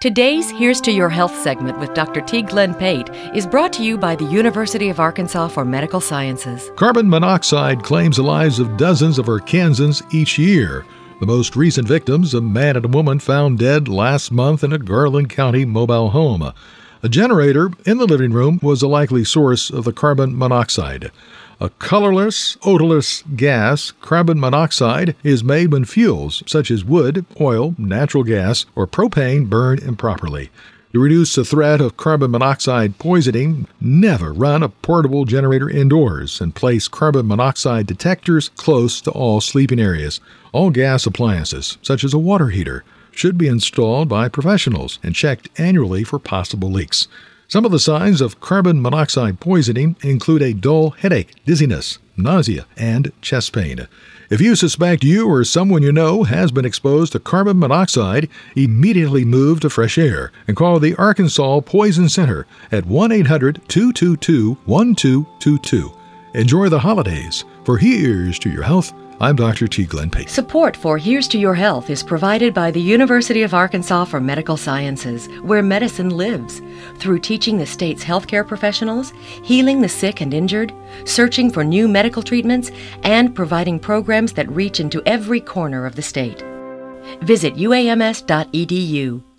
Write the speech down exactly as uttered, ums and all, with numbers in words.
Today's Here's to Your Health segment with Doctor T. Glenn Pate is brought to you by the University of Arkansas for Medical Sciences. Carbon monoxide claims the lives of dozens of Arkansans each year. The most recent victims, a man and a woman found dead last month in a Garland County mobile home. A generator in the living room was a likely source of the carbon monoxide. A colorless, odorless gas, carbon monoxide is made when fuels such as wood, oil, natural gas, or propane burn improperly. To reduce the threat of carbon monoxide poisoning, never run a portable generator indoors and place carbon monoxide detectors close to all sleeping areas. All gas appliances, such as a water heater, should be installed by professionals and checked annually for possible leaks. Some of the signs of carbon monoxide poisoning include a dull headache, dizziness, nausea, and chest pain. If you suspect you or someone you know has been exposed to carbon monoxide, immediately move to fresh air and call the Arkansas Poison Center at one eight hundred two two two one two two two. Enjoy the holidays. For Here's to Your Health, I'm Doctor T. Glenn Pate. Support for Here's to Your Health is provided by the University of Arkansas for Medical Sciences, where medicine lives, through teaching the state's healthcare professionals, healing the sick and injured, searching for new medical treatments, and providing programs that reach into every corner of the state. Visit U A M S dot E D U.